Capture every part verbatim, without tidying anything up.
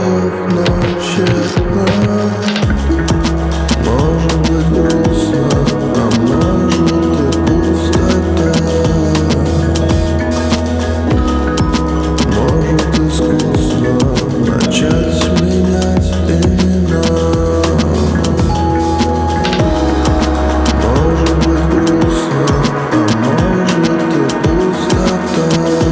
слов, но тщетно. Может быть грустно, а может и пустота. Может искусно начать менять имена. Может быть грустно, а может и пустота.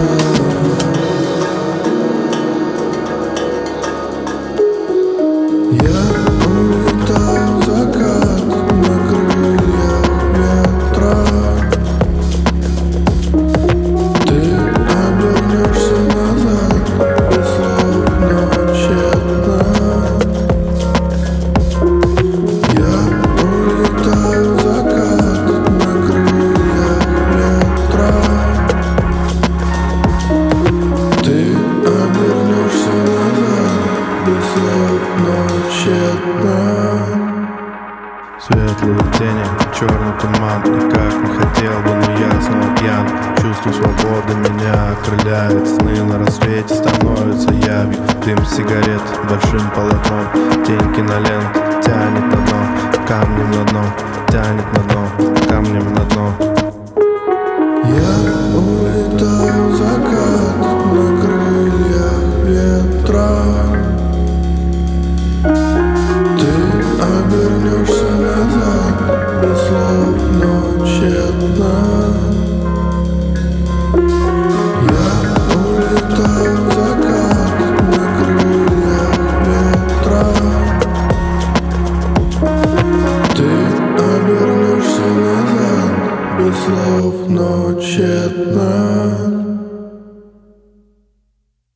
Я улетаю в закат на крыльях ветра. Ты обернешься назад без слов, но тщетно. Я улетаю в закат на крыльях ветра. Ты обернешься назад без слов, но тщетно. Светлые тени, черный туман. И как не хотел бы, но я снова пьян. Чувство свободы меня окрыляет. Сны на рассвете становятся явью. Дым сигарет большим полотном. Тень кинолент тянет на дно. Камнем на дно, тянет на дно. Камнем на дно. Я улетаю в закат на крыльях ветра. Ты обернешься назад без слов, но тщетно. Я улетаю в закат на крыльях ветра. Ты обернешься назад без слов, но тщетно.